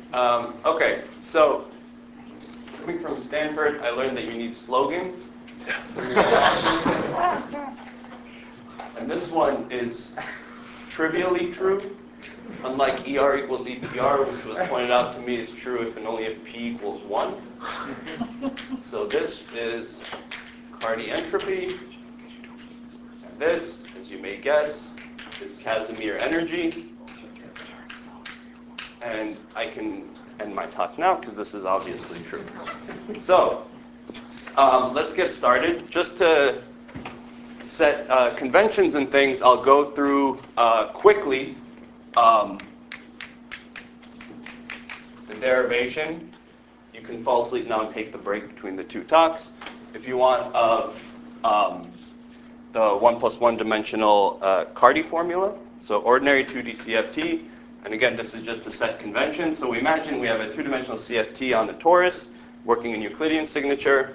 Okay, so coming from Stanford, I learned that you need slogans. And this one is trivially true, unlike ER equals EPR, which was pointed out to me is true if and only if P equals 1. So this is Carney entropy. And this, as you may guess, is Casimir energy. And I can end my talk now because this is obviously true. So let's get started. Just to set conventions and things, I'll go through quickly the derivation. You can fall asleep now and take the break between the two talks. If you want of the 1 plus 1 dimensional Cardy formula, so ordinary 2D CFT. And again, this is just a set convention. So we imagine we have a 2-dimensional CFT on the torus working in Euclidean signature.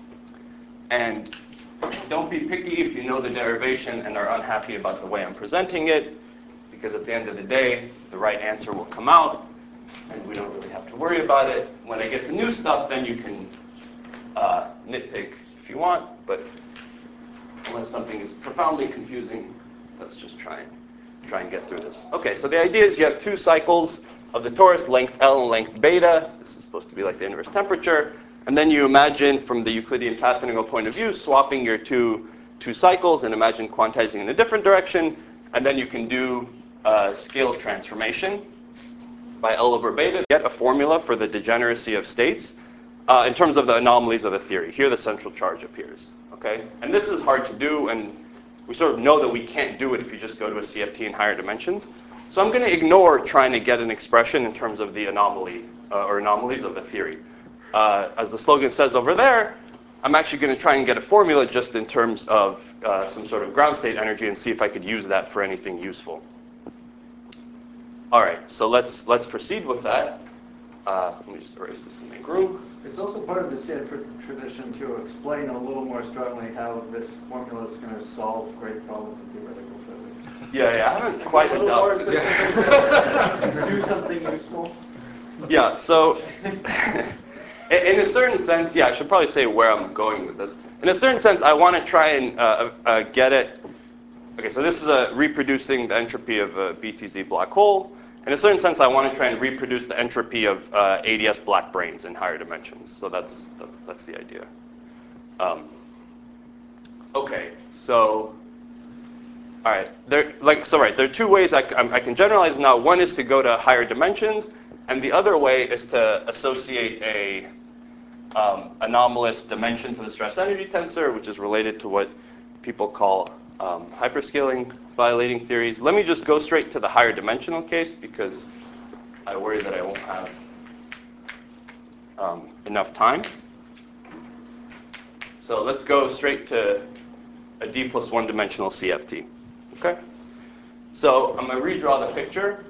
And don't be picky if you know the derivation and are unhappy about the way I'm presenting it, because at the end of the day, the right answer will come out, and we don't really have to worry about it. When I get to new stuff, then you can nitpick if you want, but unless something is profoundly confusing, let's just try and get through this. Okay, so the idea is you have two cycles of the torus, length L and length beta. This is supposed to be like the inverse temperature. And then you imagine, from the Euclidean path integral point of view, swapping your two cycles and imagine quantizing in a different direction. And then you can do scale transformation by L over beta. Get a formula for the degeneracy of states in terms of the anomalies of the theory. Here the central charge appears. Okay? And this is hard to do, and we sort of know that we can't do it if you just go to a CFT in higher dimensions. So I'm going to ignore trying to get an expression in terms of the anomaly or anomalies of the theory. As the slogan says over there, I'm actually going to try and get a formula just in terms of some sort of ground state energy and see if I could use that for anything useful. All right, so let's proceed with that. Let me just erase this and make room. It's also part of the Stanford tradition to explain a little more strongly how this formula is going to solve great problems in theoretical physics. Yeah, I haven't quite adopted it. Do something useful. Yeah, so in a certain sense, yeah, I should probably say where I'm going with this. In a certain sense, I want to try and get it. Okay, so this is reproducing the entropy of a BTZ black hole. In a certain sense, I want to try and reproduce the entropy of ADS black brains in higher dimensions. So that's the idea. Okay, so all right, there are two ways I can generalize now. One is to go to higher dimensions, and the other way is to associate a anomalous dimension to the stress energy tensor, which is related to what people call hyperscaling violating theories. Let me just go straight to the higher dimensional case because I worry that I won't have enough time. So let's go straight to a D plus 1 dimensional CFT. Okay? So I'm going to redraw the picture.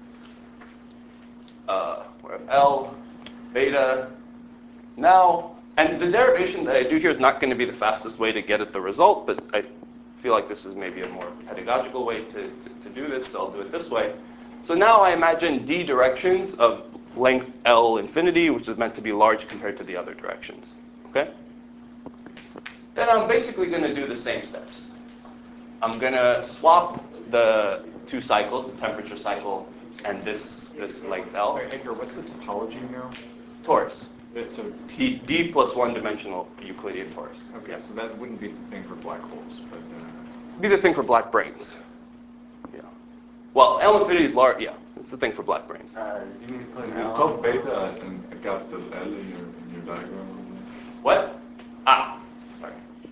We have L, beta. Now, and the derivation that I do here is not going to be the fastest way to get at the result, but I feel like this is maybe a more pedagogical way to do this, so I'll do it this way. So now I imagine D directions of length L infinity, which is meant to be large compared to the other directions. Okay? Then I'm basically going to do the same steps. I'm going to swap the two cycles, the temperature cycle and this length L. Sorry, Edgar, what's the topology now? Torus. So D plus 1 dimensional Euclidean torus. Okay, yeah. So that wouldn't be the thing for black holes, but be the thing for black brains. Yeah. Well, L infinity is large. Yeah, it's the thing for black brains. You mean to put Is an it L top beta and a capital L in your diagram? What? Ah, sorry.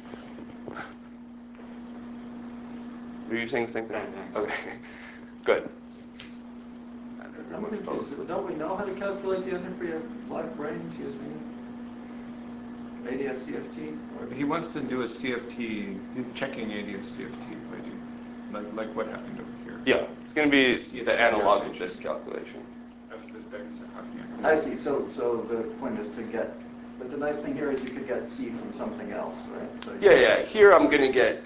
Were you saying the same thing? Okay, good. I'm confused. Don't we know how to calculate the entropy of black brains using ADS CFT? he wants to do a CFT. He's checking ADS CFT. Like what happened over here. Yeah, it's going to be the analog of this calculation. I see. So the point is to get. But the nice thing here is you could get C from something else, right? So Yeah. Here I'm going to get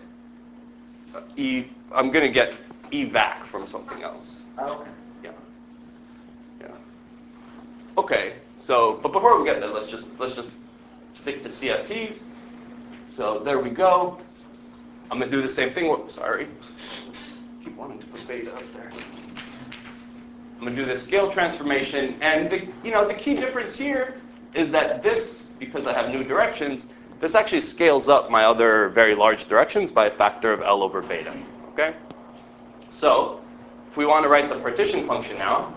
I'm going to get EVAC from something else. Oh, okay. Yeah. Okay, so, but before we get there, let's just stick to CFTs. So there we go. I'm gonna do the same thing. Sorry, keep wanting to put beta up there. I'm gonna do this scale transformation, and the key difference here is that this, because I have new directions, this actually scales up my other very large directions by a factor of L over beta. Okay. So if we want to write the partition function now,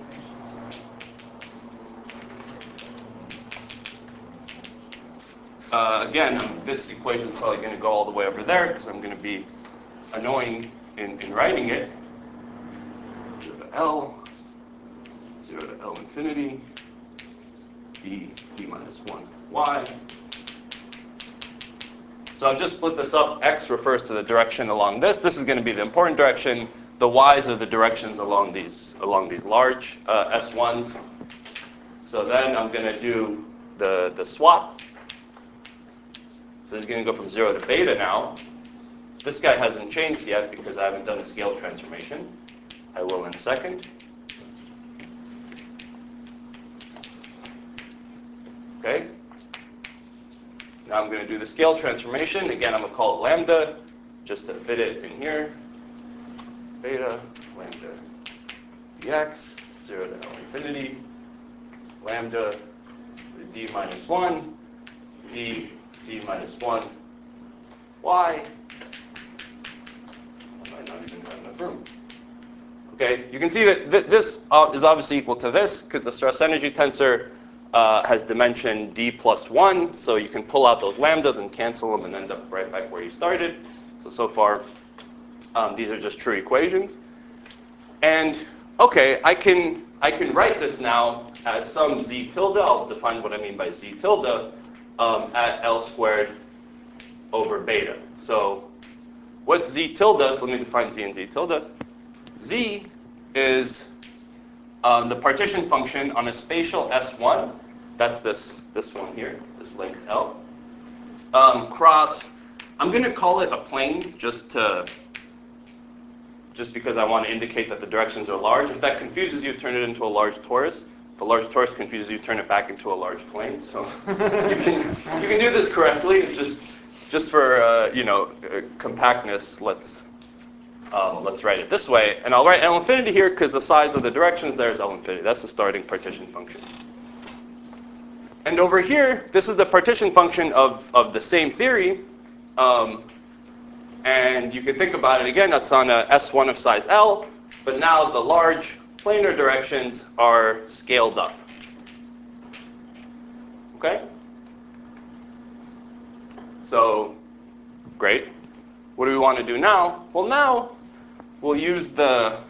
again, this equation is probably going to go all the way over there because I'm going to be annoying in writing it. 0 to L, 0 to L infinity, d minus 1 y. So I've just split this up. X refers to the direction along this. This is going to be the important direction. The y's are the directions along these large S1s. So then I'm going to do the swap. So it's going to go from 0 to beta now. This guy hasn't changed yet because I haven't done a scale transformation. I will in a second. Okay. Now I'm going to do the scale transformation. Again, I'm going to call it lambda just to fit it in here. Beta, lambda, dx, 0 to L infinity, lambda, d minus 1, d minus 1, y. I might not even have enough room. Okay, you can see that this is obviously equal to this because the stress energy tensor has dimension d plus 1, so you can pull out those lambdas and cancel them and end up right back where you started. So far, these are just true equations. And okay, I can write this now as some z tilde. I'll define what I mean by z tilde at L squared over beta. So what's z tilde? So let me define z and z tilde. Z is the partition function on a spatial S1. That's this one here, this length L. Cross, I'm going to call it a plane just because I want to indicate that the directions are large. If that confuses you, turn it into a large torus. If a large torus confuses you, turn it back into a large plane. So you can do this correctly. It's just for compactness. Let's write it this way, and I'll write L infinity here because the size of the directions there is L infinity. That's the starting partition function. And over here, this is the partition function of the same theory. And you can think about it again, that's on a S1 of size L, but now the large planar directions are scaled up. Okay? So, great. What do we want to do now? Well, now we'll use the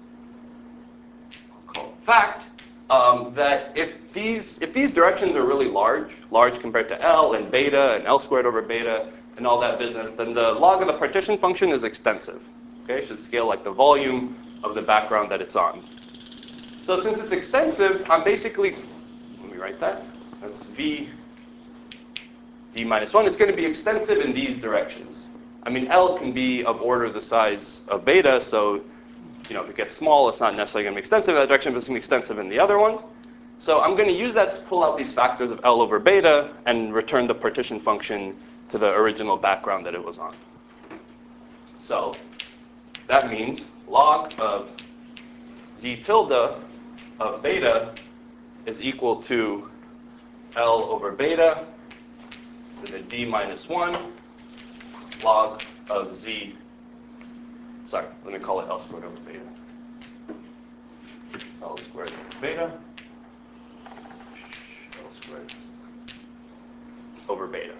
fact that if these directions are really large compared to L and beta and L squared over beta and all that business, then the log of the partition function is extensive. Okay, it should scale like the volume of the background that it's on. So since it's extensive, I'm basically, let me write that. That's v d minus 1. It's going to be extensive in these directions. I mean, L can be of order the size of beta, so if it gets small, it's not necessarily going to be extensive in that direction, but it's going to be extensive in the other ones. So I'm going to use that to pull out these factors of L over beta and return the partition function to the original background that it was on. So that means log of z tilde of beta is equal to L over beta to the d minus 1 log of z. Sorry, let me call it L squared over beta. L squared over beta. L squared over beta.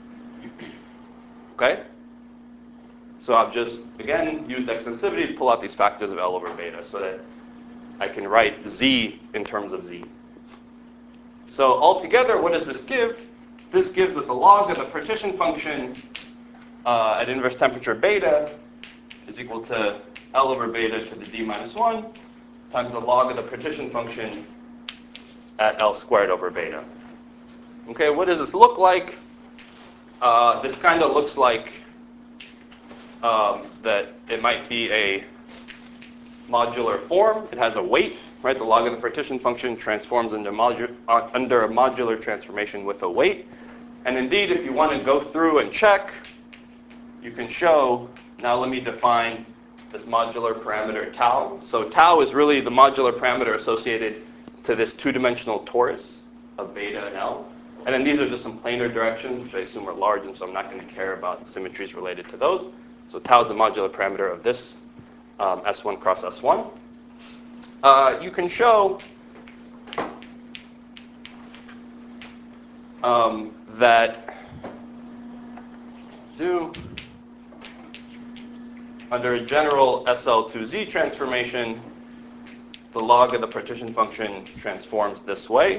Okay? So I've just, again, used extensivity to pull out these factors of L over beta so that I can write z in terms of z. So altogether, what does this give? This gives that the log of the partition function at inverse temperature beta is equal to L over beta to the d minus 1 times the log of the partition function at L squared over beta. Okay, what does this look like? This kind of looks like that it might be a modular form. It has a weight. right? The log of the partition function transforms under a modular transformation with a weight. And indeed, if you want to go through and check, you can show, now let me define this modular parameter tau. So tau is really the modular parameter associated to this two-dimensional torus of beta and L. And then these are just some planar directions, which I assume are large, and so I'm not going to care about symmetries related to those. So tau is the modular parameter of this S1 cross S1. You can show that under a general SL2Z transformation, the log of the partition function transforms this way.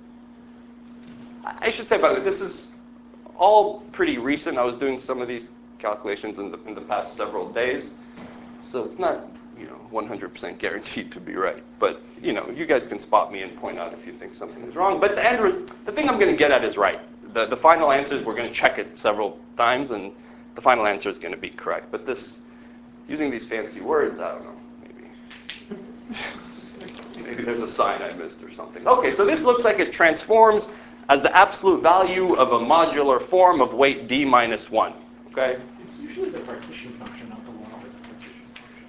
I should say, by the way, this is all pretty recent. I was doing some of these calculations in the past several days, so it's not 100% guaranteed to be right. But you guys can spot me and point out if you think something is wrong. But the thing I'm going to get at is right. The final answer is we're going to check it several times, and the final answer is going to be correct. But using these fancy words, I don't know, maybe there's a sign I missed or something. Okay, so this looks like it transforms as the absolute value of a modular form of weight d minus 1. Okay? It's usually the partition function, not the log of the partition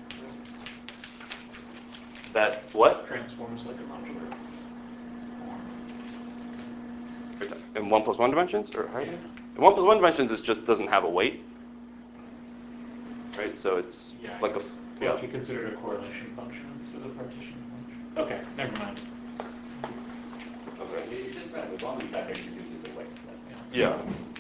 function. That what? Transforms like a modular form. In 1 plus 1 dimensions? Or Yeah. In 1 plus 1 dimensions, it just doesn't have a weight. Right? So it's like What if you consider it a correlation function instead of a partition function? Okay, never mind. Okay. It's just that the one that introduces the weight. Yeah.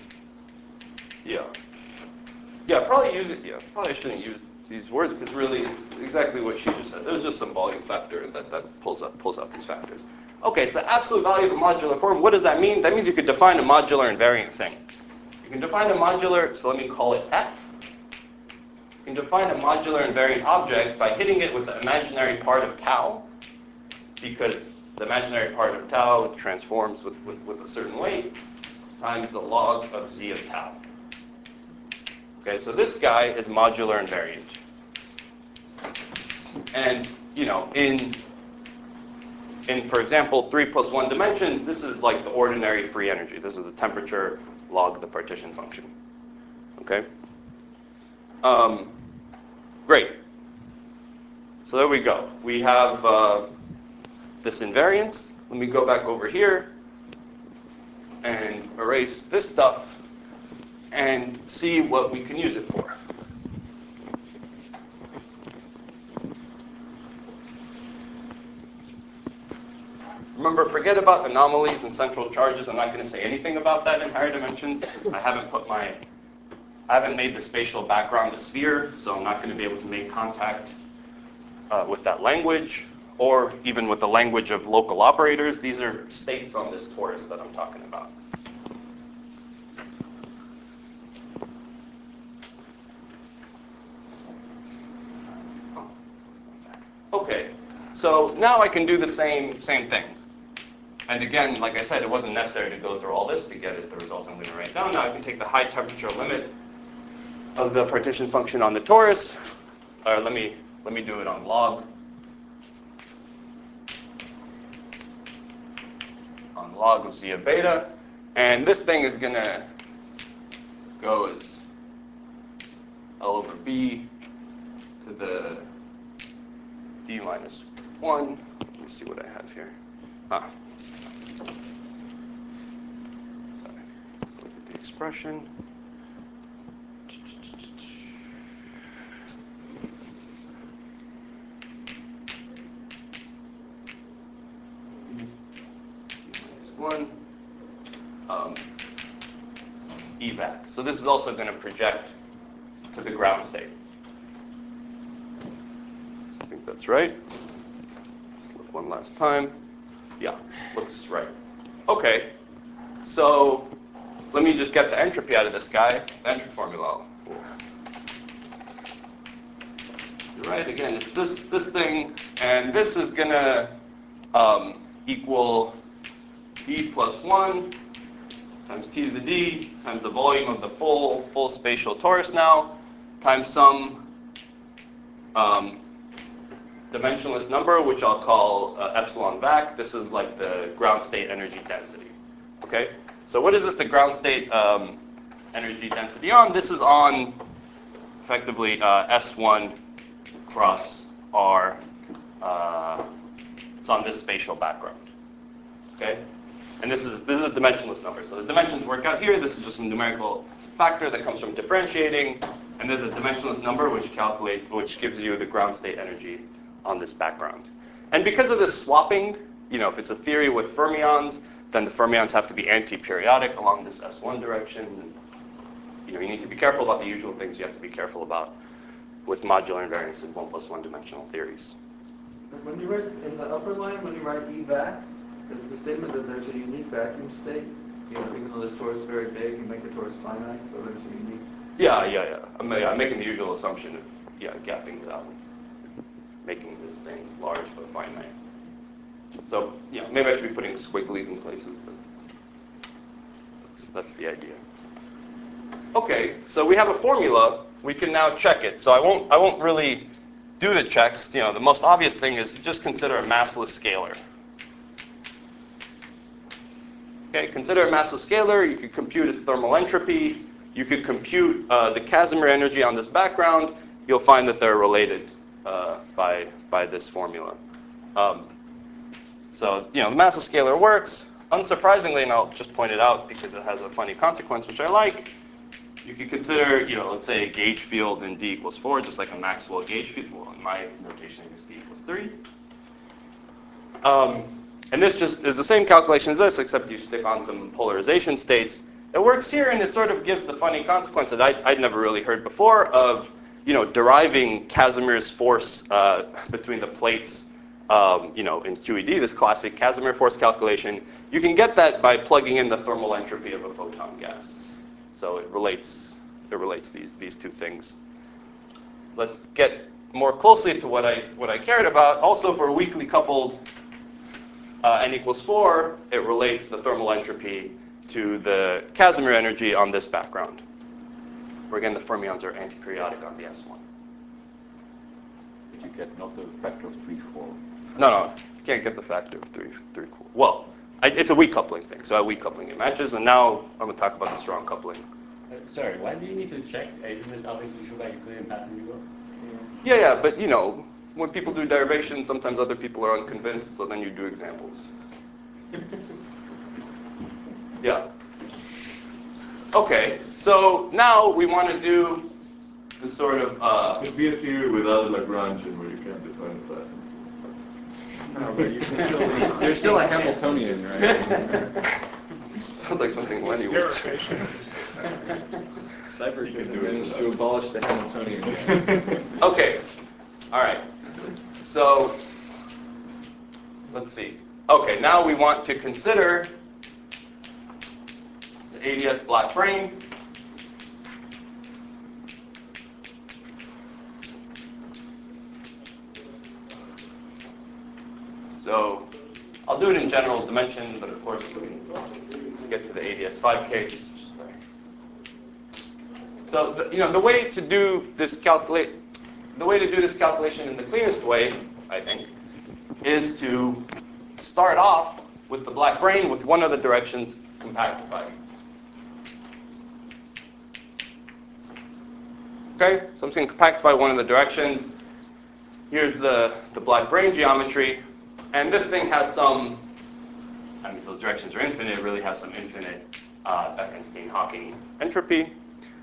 Probably I shouldn't use these words because really it's exactly what she just said. There's just some volume factor that pulls out these factors. Okay, so the absolute value of a modular form, what does that mean? That means you could define a modular invariant thing. You can define a modular, so let me call it F. You can define a modular invariant object by hitting it with the imaginary part of tau, because the imaginary part of tau transforms with a certain weight times the log of z of tau. Okay, so this guy is modular invariant. And, in for example, 3 plus 1 dimensions, this is like the ordinary free energy. This is the temperature log of the partition function. Okay? Great. So there we go. We have this invariance. Let me go back over here and erase this stuff and see what we can use it for. Remember, forget about anomalies and central charges. I'm not going to say anything about that in higher dimensions because I haven't made the spatial background a sphere, so I'm not going to be able to make contact with that language or even with the language of local operators. These are states on this torus that I'm talking about. Okay, so now I can do the same thing. And again, like I said, it wasn't necessary to go through all this to get the result I'm going to write down. Now I can take the high temperature limit of the partition function on the torus. Or let me do it on log. On log of z of beta. And this thing is going to go as L over B to the d minus 1. Let me see what I have here. Let's look at the expression. One evac. So this is also going to project to the ground state. I think that's right. Let's look one last time. Yeah, looks right. Okay, so let me just get the entropy out of this guy. The entropy formula. You're right. Again, it's this thing, and this is going to equal d plus 1 times t to the d times the volume of the full spatial torus now times some dimensionless number, which I'll call epsilon vac. This is like the ground state energy density. Okay? So what is this the ground state energy density on? This is on effectively S1 cross R. It's on this spatial background. Okay? And this is a dimensionless number. So the dimensions work out here. This is just a numerical factor that comes from differentiating. And there's a dimensionless number which gives you the ground state energy on this background. And because of this swapping, if it's a theory with fermions, then the fermions have to be anti-periodic along this S1 direction. And, you need to be careful about the usual things you have to be careful about with modular invariance in 1+1 dimensional theories. When you write in the upper line, when you write evac, it's the statement that there's a unique vacuum state. Even though this torus is very big, you make the torus finite, so there's a unique. Yeah. I'm making the usual assumption of gapping it out, making this thing large but finite. So maybe I should be putting squigglies in places, but that's the idea. Okay, so we have a formula. We can now check it. So I won't really do the checks. The most obvious thing is just consider a massless scalar. Okay, consider a massless scalar. You could compute its thermal entropy. You could compute the Casimir energy on this background. You'll find that they're related by this formula. So the massless scalar works. Unsurprisingly, and I'll just point it out because it has a funny consequence, which I like. You could consider, let's say a gauge field in D equals 4, just like a Maxwell gauge field. Well, in my notation, I guess D equals 3. And this just is the same calculation as this, except you stick on some polarization states. It works here, and it sort of gives the funny consequence that I'd never really heard before of, deriving Casimir's force between the plates, in QED, this classic Casimir force calculation. You can get that by plugging in the thermal entropy of a photon gas. So it relates these two things. Let's get more closely to what I cared about. Also, for a weakly coupled n equals 4, it relates the thermal entropy to the Casimir energy on this background, where again the fermions are antiperiodic on the S1. Did you get not the factor of 3, 4? No, you can't get the factor of 3. Well, it's a weak coupling thing, so at weak coupling it matches, and now I'm going to talk about the strong coupling. Sorry, why do you need to check? Isn't this obviously show by a clear pattern you go? Yeah, but when people do derivations, sometimes other people are unconvinced, so then you do examples. Yeah. Okay, so now we want to do this sort of... It could be a theory without a Lagrangian where you can't define the pattern. No, but you're still a Hamiltonian, right? Sounds like something Lenny would say. Seibert has managed to abolish the Hamiltonian. Okay, all right. So let's see. Okay, now we want to consider the ADS black brane. So I'll do it in general dimension, but of course we can get to the ADS5 case. So the way to do this calculation in the cleanest way, I think, is to start off with the black brane with one of the directions compactified. Okay, so I'm just going to compactify one of the directions. Here's the black brane geometry. And this thing has some, if those directions are infinite, it really has some infinite Bekenstein-Hawking entropy.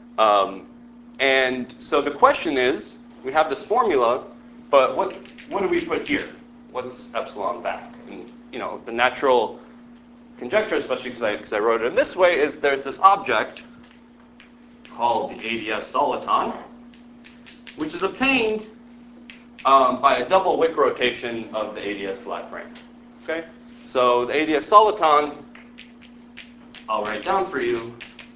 And so the question is, we have this formula, but what do we put here? What's epsilon vac? And the natural conjecture, especially because I wrote it in this way, is there's this object called the ADS soliton, which is obtained by a double Wick rotation of the ADS black brane. Okay, so the ADS soliton, I'll write down for you.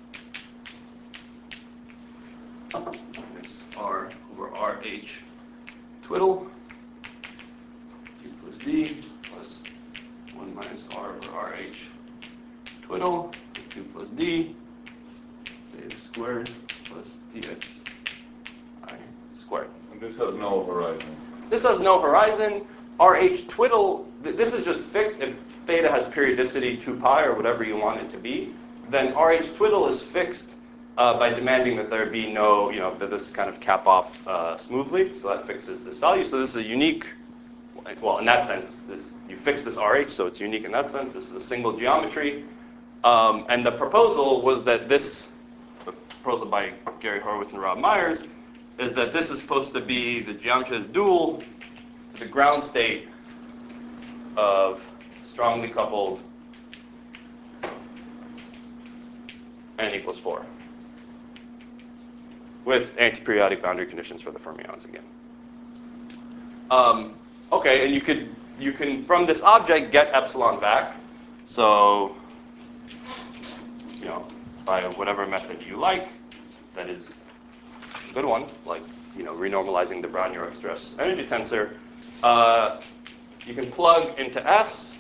It's R over RH twiddle, Q plus D plus 1 minus R over RH twiddle, Q plus D, theta squared plus dx I squared. And this has no horizon. This has no horizon. RH twiddle, this is just fixed. If theta has periodicity 2 pi or whatever you want it to be, then RH twiddle is fixed by demanding that there be no, that this kind of cap off smoothly. So that fixes this value. So this is a unique, well, in that sense, you fix this RH, so it's unique in that sense. This is a single geometry. And the proposal was that the proposal by Gary Horowitz and Rob Myers, is that this is supposed to be the geometry is dual to the ground state of strongly coupled n equals 4 with antiperiodic boundary conditions for the fermions again. Okay, and you can from this object get epsilon back. So by whatever method you like, that is a good one, like renormalizing the Brown-York stress energy tensor. You can plug into S,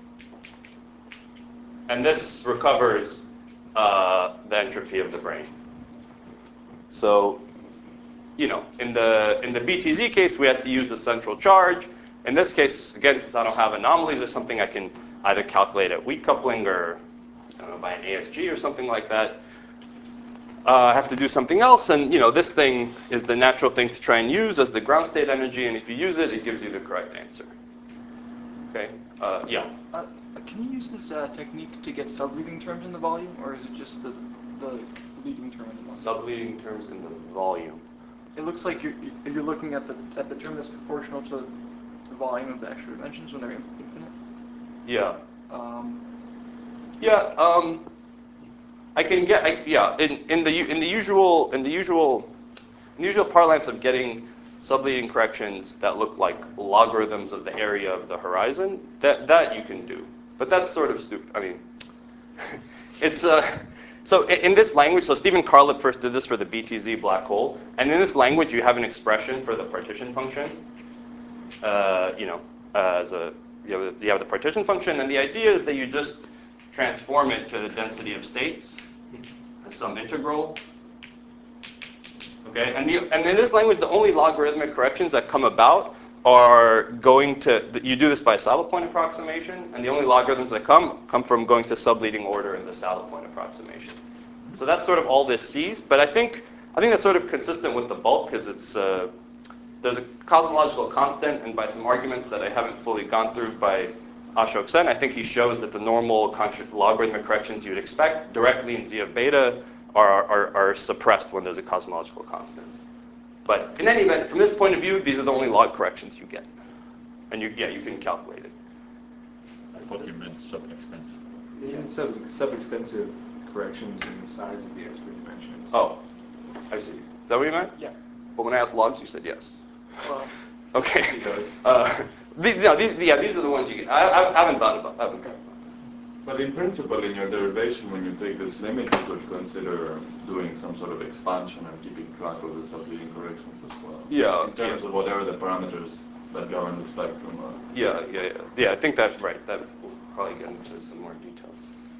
and this recovers the entropy of the brane. So, in the BTZ case, we had to use the central charge. In this case, again, since I don't have anomalies or something, I can either calculate at weak coupling or by an ASG or something like that. I have to do something else, and this thing is the natural thing to try and use as the ground state energy, and if you use it, it gives you the correct answer. Okay, yeah. Can you use this technique to get subleading terms in the volume, or is it just the leading term in the volume? Subleading terms in the volume. It looks like you're looking at the term that's proportional to the volume of the extra dimensions when they're infinite. Yeah. I can get in the usual parlance of getting subleading corrections that look like logarithms of the area of the horizon. That you can do, but that's sort of stupid. I mean, it's so in this language. So Stephen Carlip first did this for the BTZ black hole, and in this language you have an expression for the partition function. You have the partition function, and the idea is that you just transform it to the density of states as some integral. Okay, and in this language, the only logarithmic corrections that come about are going to, you do this by saddle point approximation, and the only logarithms that come from going to subleading order in the saddle point approximation. So that's sort of all this sees, but I think that's sort of consistent with the bulk, because it's there's a cosmological constant, and by some arguments that I haven't fully gone through by Ashok Sen, I think he shows that the normal logarithmic corrections you'd expect directly in Z of beta are suppressed when there's a cosmological constant. But in any event, from this point of view, these are the only log corrections you get. And you can calculate it. I thought you meant sub-extensive. Even sub-extensive corrections in the size of the extra dimensions. Oh, I see. Is that what you meant? Yeah. But when I asked logs, you said yes. Well, Okay. He does. These are the ones you get. I haven't thought about that. But in principle, in your derivation, when you take this limit, you could consider doing some sort of expansion and keeping track of the subleading corrections as well. Yeah. In terms of whatever the parameters that govern the spectrum are. Yeah, I think that's right. That we'll probably get into some more details.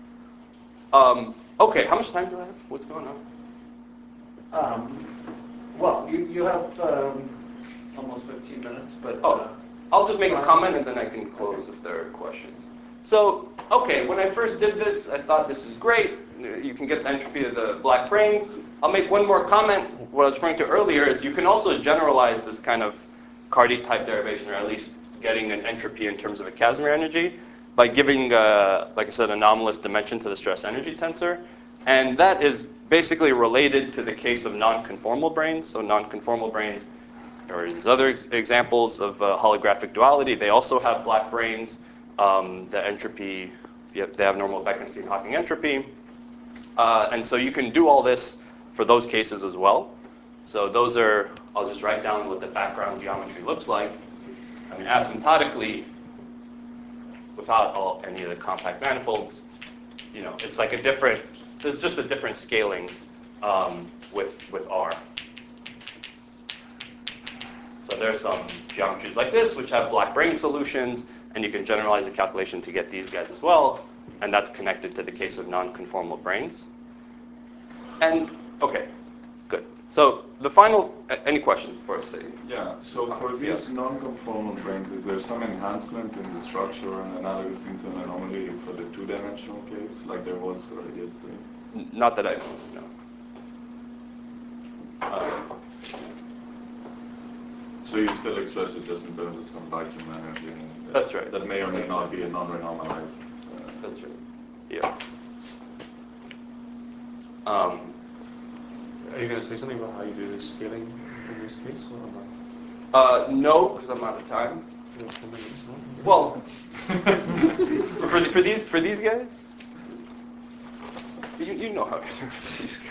Okay, how much time do I have? What's going on? Well, you have almost 15 minutes, but... I'll just make a comment and then I can close if there are questions. So, okay, when I first did this, I thought this is great. You can get the entropy of the black branes. I'll make one more comment. What I was referring to earlier is you can also generalize this kind of Cardy type derivation, or at least getting an entropy in terms of a Casimir energy, by giving, like I said, anomalous dimension to the stress energy tensor. And that is basically related to the case of non-conformal branes. So non-conformal branes, or these other examples of holographic duality, they also have black branes. The entropy, they have normal Bekenstein-Hawking entropy. And so you can do all this for those cases as well. So those are, I'll just write down what the background geometry looks like. I mean, asymptotically, without any of the compact manifolds, it's like a different, there's just a different scaling with R. So there's some geometries like this, which have black brane solutions, and you can generalize the calculation to get these guys as well, and that's connected to the case of non-conformal branes. And, okay, good. So the final, any questions before I say? Yeah, so for these Yeah. non-conformal branes, is there some enhancement in the structure and analogous into an anomaly for the two-dimensional case, like there was for ADS3? Not that I know, no. So you still express it just in terms of some vacuum energy? That's right. That may or may not be a non-renormalized. That's right. Yeah. Are you going to say something about how you do the scaling in this case? Or not? No, because I'm out of time. You have 10 minutes, no? Well, for these guys, you know how to do these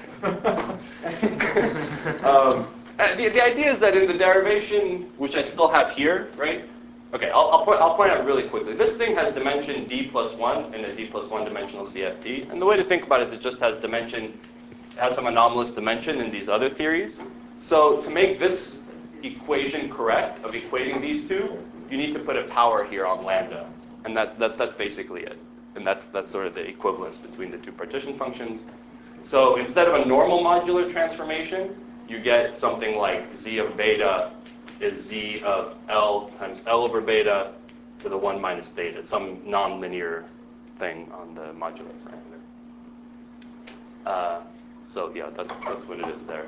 guys. The idea is that in the derivation, which I still have here, right? Okay, I'll point out really quickly. This thing has dimension d+1 in a d+1 dimensional CFT, and the way to think about it is it just has dimension. It has some anomalous dimension in these other theories. So to make this equation correct of equating these two, you need to put a power here on lambda, and that's basically it. And that's sort of the equivalence between the two partition functions. So instead of a normal modular transformation, you get something like z of beta is z of L times L over beta to the 1 minus beta. It's some nonlinear thing on the modular parameter. So yeah, that's what it is there.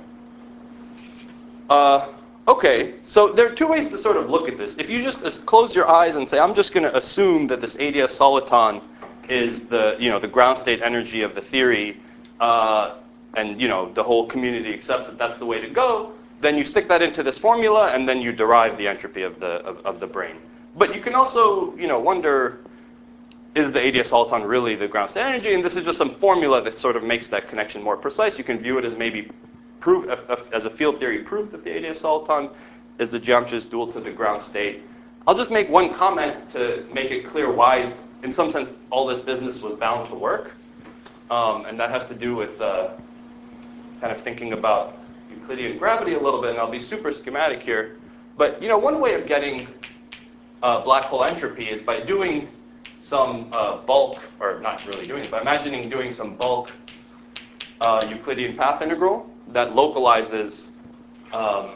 Okay, so there are two ways to sort of look at this. If you just close your eyes and say, I'm just going to assume that this ADS soliton is the ground state energy of the theory, and the whole community accepts that that's the way to go, then you stick that into this formula, and then you derive the entropy of the brane. But you can also wonder, is the ADS soliton really the ground state energy? And this is just some formula that sort of makes that connection more precise. You can view it as maybe proof, as a field theory proof that the ADS soliton is the geometry's dual to the ground state. I'll just make one comment to make it clear why, in some sense, all this business was bound to work. And that has to do with kind of thinking about Euclidean gravity a little bit, and I'll be super schematic here. But one way of getting black hole entropy is by doing some bulk, or not really doing it, but imagining doing some bulk Euclidean path integral that localizes on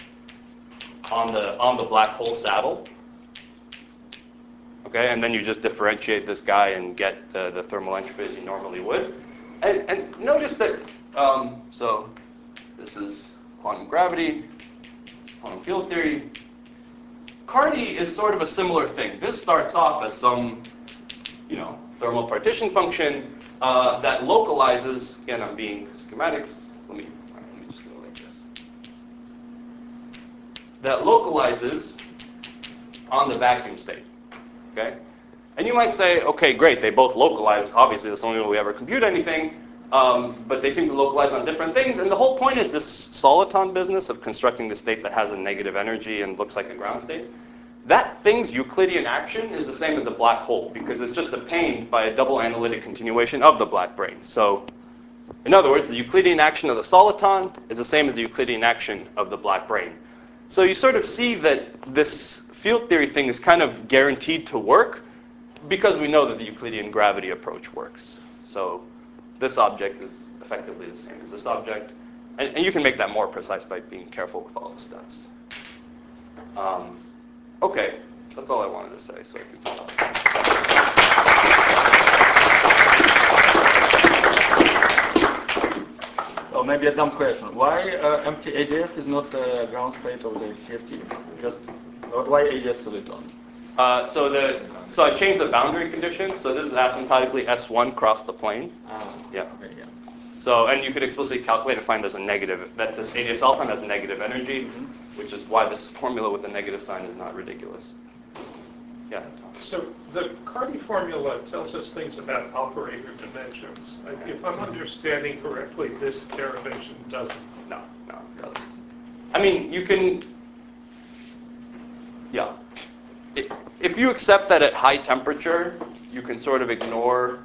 the black hole saddle. Okay, and then you just differentiate this guy and get the thermal entropy as you normally would. And notice that, so this is quantum gravity, quantum field theory. Cardi is sort of a similar thing. This starts off as some, thermal partition function that localizes. Again, I'm being schematics. Let me just go like this. That localizes on the vacuum state. Okay, and you might say, okay, great, they both localize. Obviously, that's the only way we ever compute anything. But they seem to localize on different things. And the whole point is this soliton business of constructing the state that has a negative energy and looks like a ground state. That thing's Euclidean action is the same as the black hole, because it's just obtained by a double analytic continuation of the black brane. So in other words, the Euclidean action of the soliton is the same as the Euclidean action of the black brane. So you sort of see that this field theory thing is kind of guaranteed to work because we know that the Euclidean gravity approach works. So this object is effectively the same as this object. And you can make that more precise by being careful with all the steps. Okay, that's all I wanted to say. So I can Oh, maybe a dumb question. Why empty ADS is not the ground state of the CFT? Just why ADS soliton? So I changed the boundary condition. So this is asymptotically S1 cross the plane. Yeah. Okay, yeah. So, and you could explicitly calculate and find there's a negative, that this ADS soliton has negative energy, which is why this formula with the negative sign is not ridiculous. Yeah. So the Cardi formula tells us things about operator dimensions. If I'm understanding correctly, this derivation doesn't. No, it doesn't. I mean, you can, yeah. If you accept that at high temperature, you can sort of ignore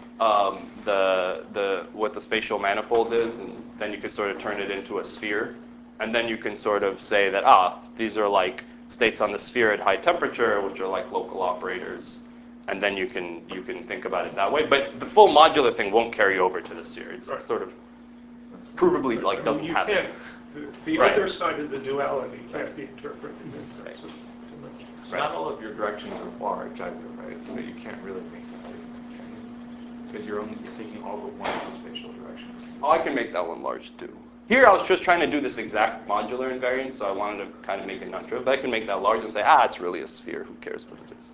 what the spatial manifold is, and then you can sort of turn it into a sphere. And then you can sort of say that, these are like states on the sphere at high temperature, which are like local operators. And then you can think about it that way. But the full modular thing won't carry over to the sphere. It's sort of provably like doesn't happen. The Right. other side of the duality can't be interpreted in terms of dimensions. So not all of your directions are large either, right? So you can't really make that big, because you're taking all but one of the spatial directions. Oh, I can make that one large too. Here I was just trying to do this exact modular invariance, so I wanted to kind of make it non-trivial, but I can make that large and say, it's really a sphere, who cares what it is.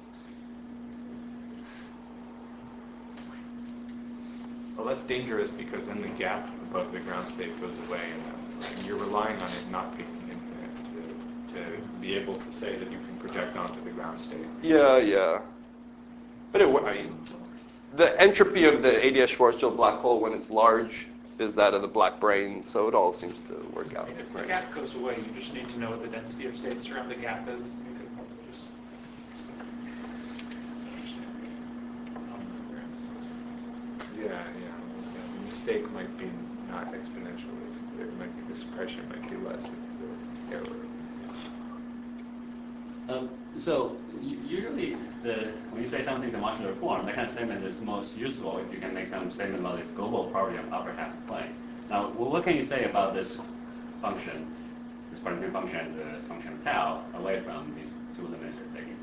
Well, that's dangerous because then the gap above the ground state goes away, and you're relying on it not being infinite to be able to say that you can project onto the ground state. Yeah. But I mean, the entropy of the ADS-Schwarzschild black hole when it's large is that of the black brane, so it all seems to work out. If the gap goes away, you just need to know what the density of states around the gap is. You can just Yeah. The mistake might be not exponential. This pressure might be less if the error. So usually, when you say something's a modular form, that kind of statement is most useful if you can make some statement about this global property of upper half plane. Now, what can you say about this function, this particular function as a function of tau, away from these two limits you're taking?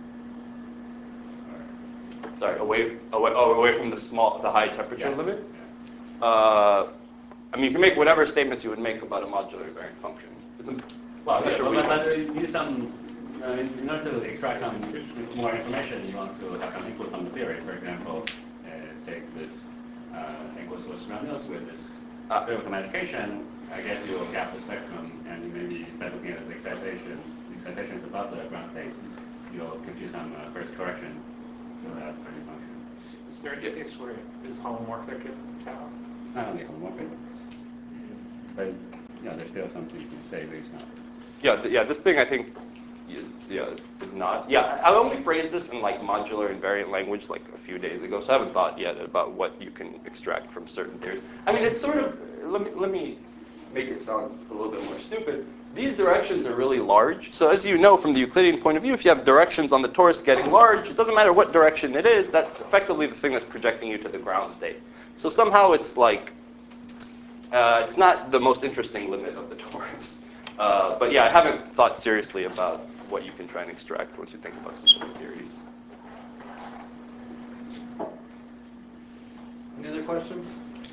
Sorry, away from the high temperature limit? Yeah. I mean, you can make whatever statements you would make about a modular invariant function. But you need some, in order to extract some more information, you want to have some input from the theory. For example, take this equals Schwarzschild with this physical magnification. I guess you'll gap the spectrum, and maybe by looking at the excitations above the ground states, you'll compute some first correction. So that's very function. Is there any case where it is holomorphic in tau? It's not only homomorphic, but there's still some things you can say, but it's not. Yeah, this thing I think is not. Yeah, I only phrased this in like modular invariant language like a few days ago, so I haven't thought yet about what you can extract from certain theories. I mean, it's sort of, let me make it sound a little bit more stupid. These directions are really large. So as you know from the Euclidean point of view, if you have directions on the torus getting large, it doesn't matter what direction it is, that's effectively the thing that's projecting you to the ground state. So somehow it's like, it's not the most interesting limit of the torus. But yeah, I haven't thought seriously about what you can try and extract once you think about specific theories. Any other questions?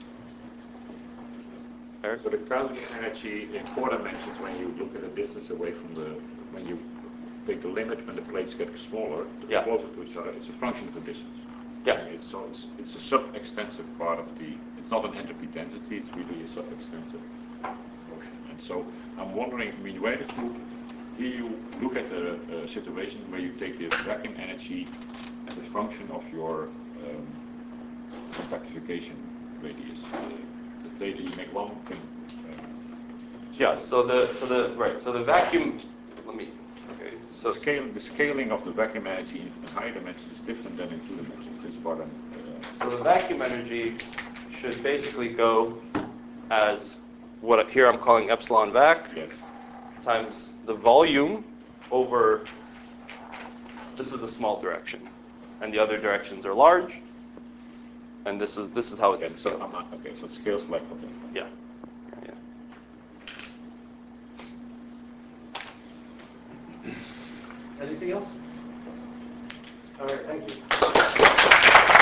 So the cosmic energy in 4 dimensions, when you look at a distance away from when you take the limit, when the plates get smaller, closer to each other, it's a function of the distance. Yeah. It's a sub-extensive part of it's not an entropy density, it's really a sub-extensive motion. And so I'm wondering, where did you look at the situation where you take the vacuum energy as a function of your compactification radius? Let's say that you make one thing. Yeah. So the vacuum. Okay. So the scaling of the vacuum energy in higher dimensions is different than in 2 dimensions. This is what so the vacuum energy should basically go as what here I'm calling epsilon vac times the volume over. This is the small direction, and the other directions are large. And this is how it scales. So it scales like what? Yeah. Anything else? All right, thank you.